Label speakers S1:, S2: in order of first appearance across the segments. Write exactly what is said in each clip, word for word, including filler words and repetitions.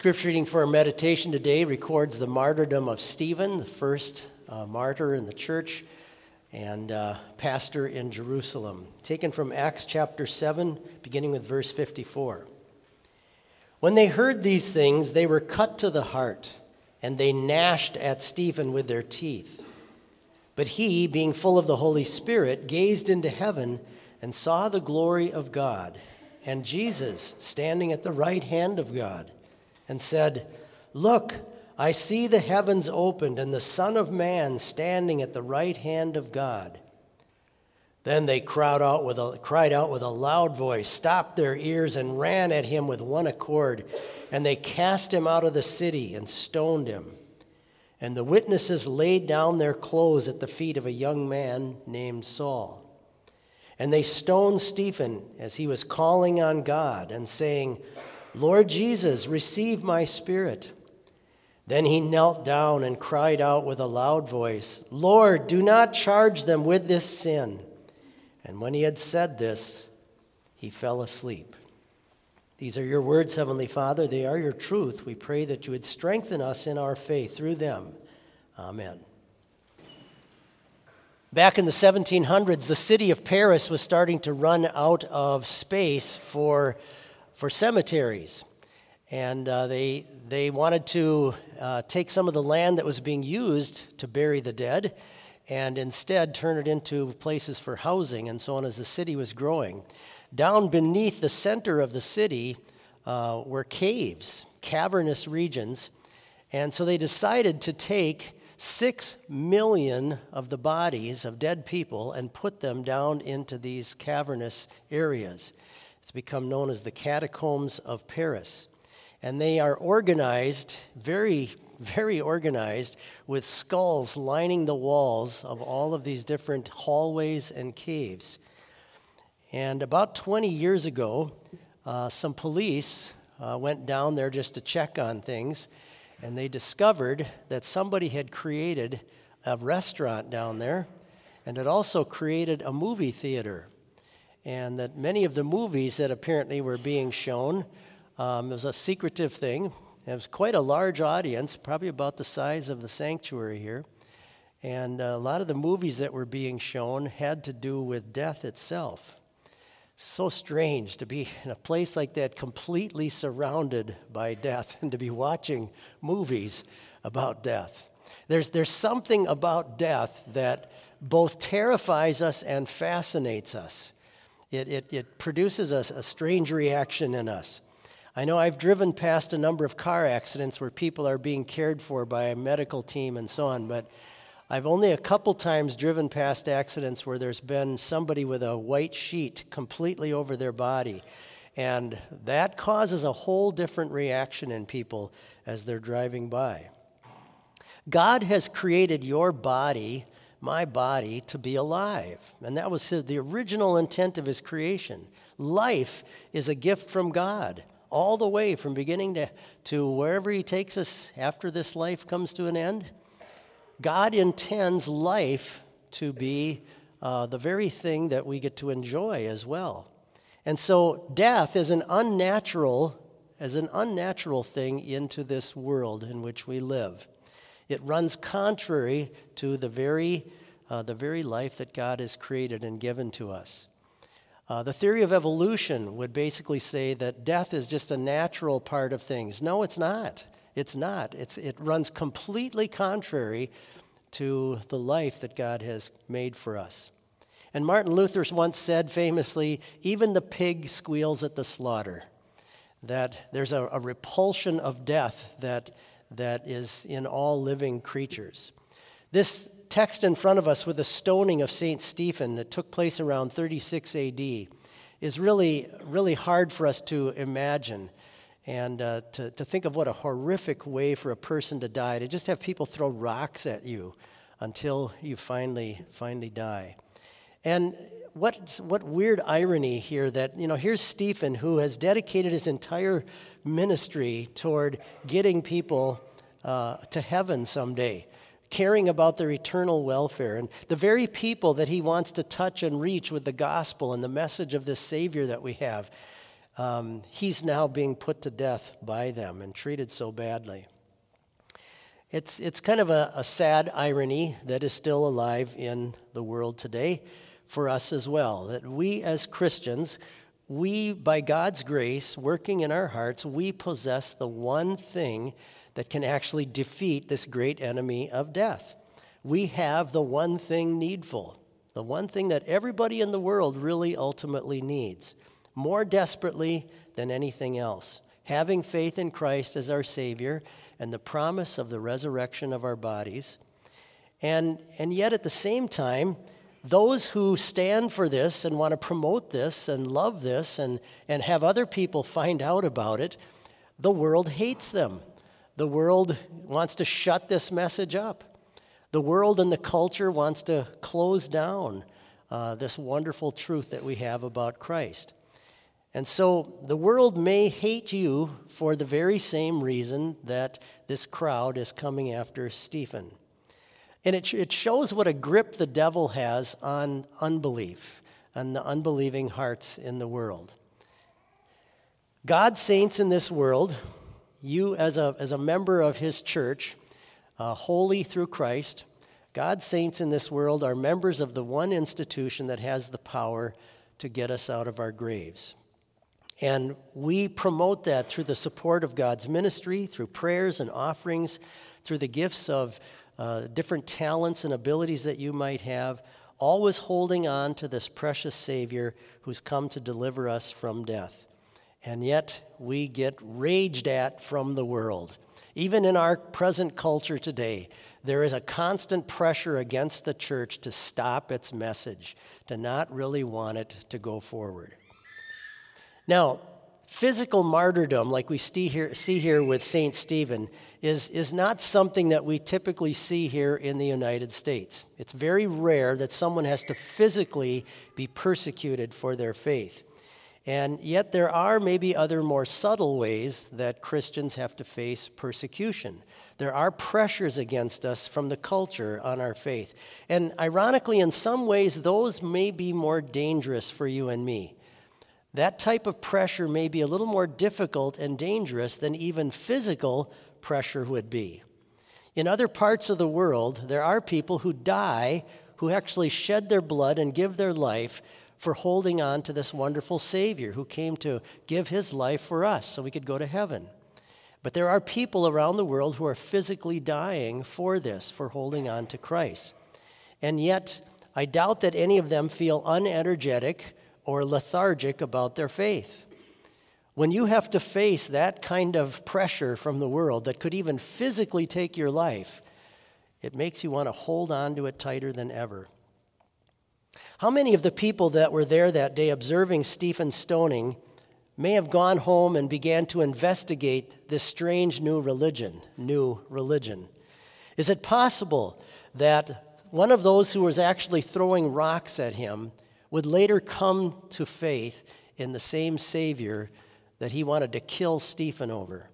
S1: Scripture reading for our meditation today records the martyrdom of Stephen, the first uh, martyr in the church and uh, pastor in Jerusalem, taken from Acts chapter seven, beginning with verse fifty-four. When they heard these things, they were cut to the heart, and they gnashed at Stephen with their teeth. But he, being full of the Holy Spirit, gazed into heaven and saw the glory of God, and Jesus standing at the right hand of God, and said, "Look, I see the heavens opened and the Son of Man standing at the right hand of God." Then they cried out with a, cried out with a loud voice, stopped their ears, and ran at him with one accord. And they cast him out of the city and stoned him. And the witnesses laid down their clothes at the feet of a young man named Saul. And they stoned Stephen as he was calling on God and saying, "Lord Jesus, receive my spirit." Then he knelt down and cried out with a loud voice, "Lord, do not charge them with this sin." And when he had said this, he fell asleep. These are your words, Heavenly Father. They are your truth. We pray that you would strengthen us in our faith through them. Amen. Back in the seventeen hundreds, the city of Paris was starting to run out of space for for cemeteries. And uh, they they wanted to uh, take some of the land that was being used to bury the dead and instead turn it into places for housing and so on as the city was growing. Down beneath the center of the city uh, were caves, cavernous regions. And so they decided to take six million of the bodies of dead people and put them down into these cavernous areas. It's become known as the Catacombs of Paris. And they are organized, very, very organized, with skulls lining the walls of all of these different hallways and caves. And about twenty years ago, uh, some police uh, went down there just to check on things, and they discovered that somebody had created a restaurant down there and had also created a movie theater. And that many of the movies that apparently were being shown, um, it was a secretive thing. It was quite a large audience, probably about the size of the sanctuary here. And a lot of the movies that were being shown had to do with death itself. So strange to be in a place like that, completely surrounded by death, and to be watching movies about death. There's, there's something about death that both terrifies us and fascinates us. It, it, it produces a, a strange reaction in us. I know I've driven past a number of car accidents where people are being cared for by a medical team and so on, but I've only a couple times driven past accidents where there's been somebody with a white sheet completely over their body, and that causes a whole different reaction in people as they're driving by. God has created your body, my body, to be alive. And that was his, the original intent of his creation. Life is a gift from God, all the way from beginning to, to wherever he takes us after this life comes to an end. God intends life to be uh, the very thing that we get to enjoy as well. And so death is an unnatural, as an unnatural thing into this world in which we live. It runs contrary to the very, uh, the very life that God has created and given to us. Uh, the theory of evolution would basically say that death is just a natural part of things. No, it's not. It's not. It's, it runs completely contrary to the life that God has made for us. And Martin Luther once said famously, even the pig squeals at the slaughter, that there's a, a repulsion of death that that is in all living creatures. This text in front of us with the stoning of Saint Stephen that took place around thirty-six A D is really, really hard for us to imagine and uh, to, to think of what a horrific way for a person to die, to just have people throw rocks at you until you finally, finally die. And what what weird irony here that, you know, here's Stephen, who has dedicated his entire ministry toward getting people uh, to heaven someday, caring about their eternal welfare. And the very people that he wants to touch and reach with the gospel and the message of this Savior that we have, um, he's now being put to death by them and treated so badly. It's, it's kind of a, a sad irony that is still alive in the world today for us as well, that we as Christians, we, by God's grace, working in our hearts, we possess the one thing that can actually defeat this great enemy of death. We have the one thing needful, the one thing that everybody in the world really ultimately needs, more desperately than anything else. Having faith in Christ as our Savior and the promise of the resurrection of our bodies. And, and yet at the same time, those who stand for this and want to promote this and love this and, and have other people find out about it, the world hates them. The world wants to shut this message up. The world and the culture wants to close down uh, this wonderful truth that we have about Christ. And so the world may hate you for the very same reason that this crowd is coming after Stephen. And it, it shows what a grip the devil has on unbelief, on the unbelieving hearts in the world. God's saints in this world, you as a, as a member of his church, uh, holy through Christ, God's saints in this world are members of the one institution that has the power to get us out of our graves. And we promote that through the support of God's ministry, through prayers and offerings, through the gifts of uh, different talents and abilities that you might have, always holding on to this precious Savior who's come to deliver us from death. And yet we get raged at from the world. Even in our present culture today, there is a constant pressure against the church to stop its message, to not really want it to go forward. Now, physical martyrdom, like we see here, see here with Saint Stephen, is, is not something that we typically see here in the United States. It's very rare that someone has to physically be persecuted for their faith. And yet there are maybe other more subtle ways that Christians have to face persecution. There are pressures against us from the culture on our faith. And ironically, in some ways, those may be more dangerous for you and me. That type of pressure may be a little more difficult and dangerous than even physical pressure would be. In other parts of the world, there are people who die, who actually shed their blood and give their life for holding on to this wonderful Savior who came to give his life for us so we could go to heaven. But there are people around the world who are physically dying for this, for holding on to Christ. And yet, I doubt that any of them feel unenergetic or lethargic about their faith. When you have to face that kind of pressure from the world that could even physically take your life, it makes you want to hold on to it tighter than ever. How many of the people that were there that day observing Stephen's stoning may have gone home and began to investigate this strange new religion, new religion? Is it possible that one of those who was actually throwing rocks at him would later come to faith in the same Savior that he wanted to kill Stephen over?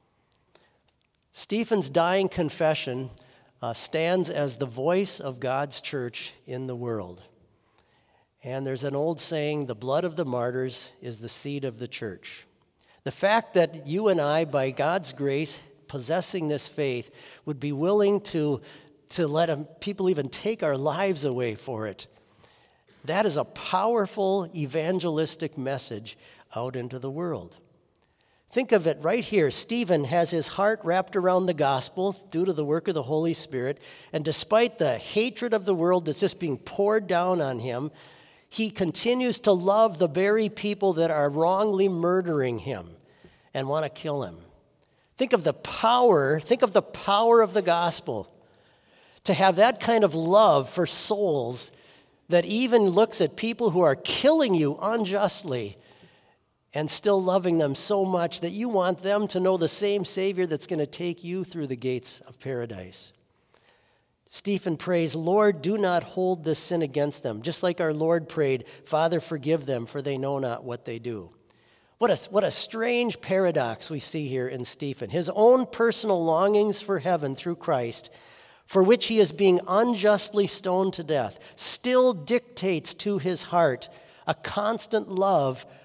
S1: Stephen's dying confession uh, stands as the voice of God's church in the world. And there's an old saying, the blood of the martyrs is the seed of the church. The fact that you and I, by God's grace, possessing this faith, would be willing to, to let people even take our lives away for it, that is a powerful evangelistic message out into the world. Think of it right here. Stephen has his heart wrapped around the gospel due to the work of the Holy Spirit, and despite the hatred of the world that's just being poured down on him, he continues to love the very people that are wrongly murdering him and want to kill him. Think of the power, think of the power of the gospel to have that kind of love for souls that even looks at people who are killing you unjustly and still loving them so much that you want them to know the same Savior that's going to take you through the gates of paradise. Stephen prays, Lord, do not hold this sin against them. Just like our Lord prayed, Father, forgive them, for they know not what they do. What a, what a strange paradox we see here in Stephen. His own personal longings for heaven through Christ, for which he is being unjustly stoned to death, still dictates to his heart a constant love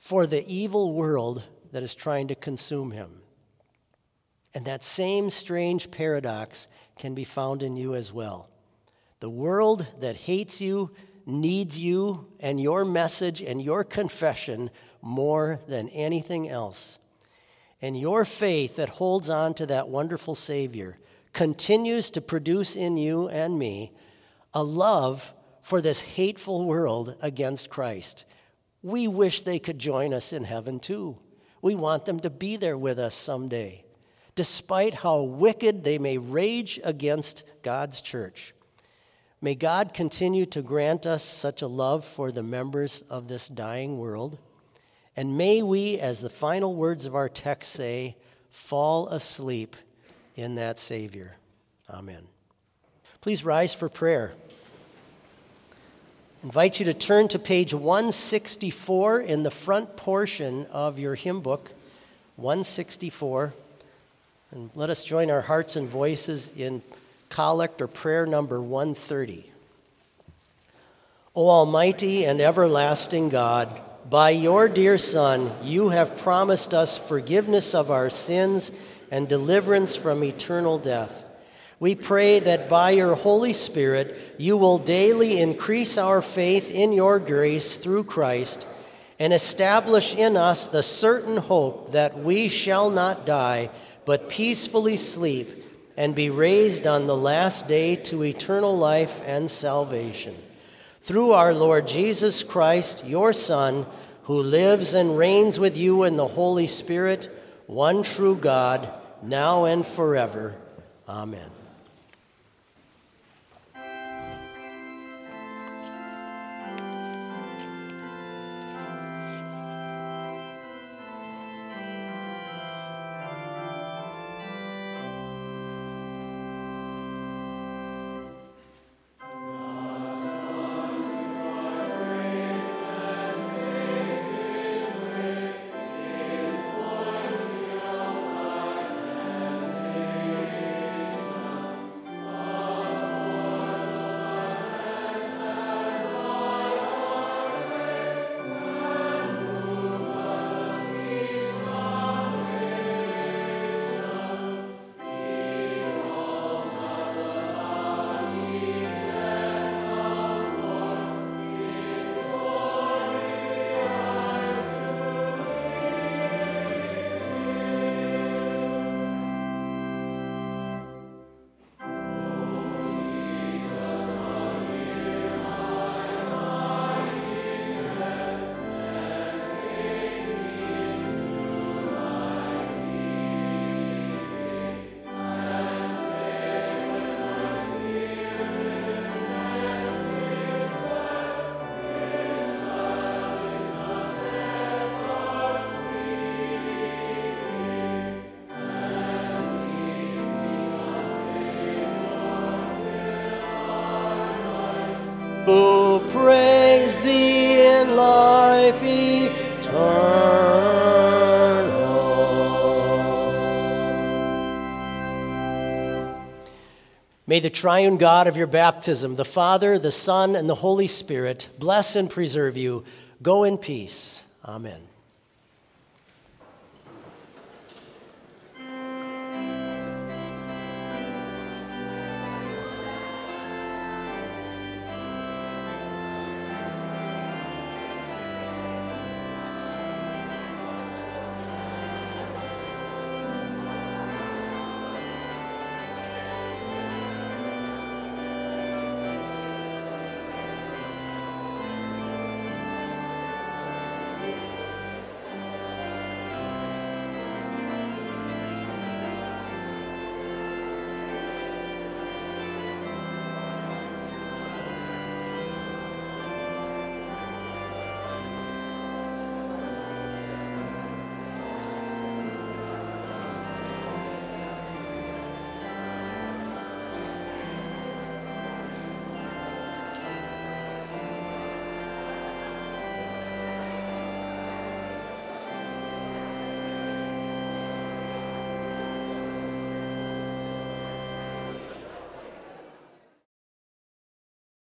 S1: for the evil world that is trying to consume him. And that same strange paradox can be found in you as well. The world that hates you needs you and your message and your confession more than anything else. And your faith that holds on to that wonderful Savior continues to produce in you and me a love for this hateful world against Christ. We wish they could join us in heaven too. We want them to be there with us someday, despite how wicked they may rage against God's church. May God continue to grant us such a love for the members of this dying world. And may we, as the final words of our text say, fall asleep in that Savior. Amen. Please rise for prayer. I invite you to turn to page one sixty-four in the front portion of your hymn book, one sixty-four. And let us join our hearts and voices in collect or prayer number one thirty. O Almighty and everlasting God, by your dear Son, you have promised us forgiveness of our sins and deliverance from eternal death. We pray that by your Holy Spirit, you will daily increase our faith in your grace through Christ and establish in us the certain hope that we shall not die, but peacefully sleep and be raised on the last day to eternal life and salvation. Through our Lord Jesus Christ, your Son, who lives and reigns with you in the Holy Spirit, one true God, now and forever. Amen. Who praise thee in life eternal. May the triune God of your baptism, the Father, the Son, and the Holy Spirit, bless and preserve you. Go in peace. Amen.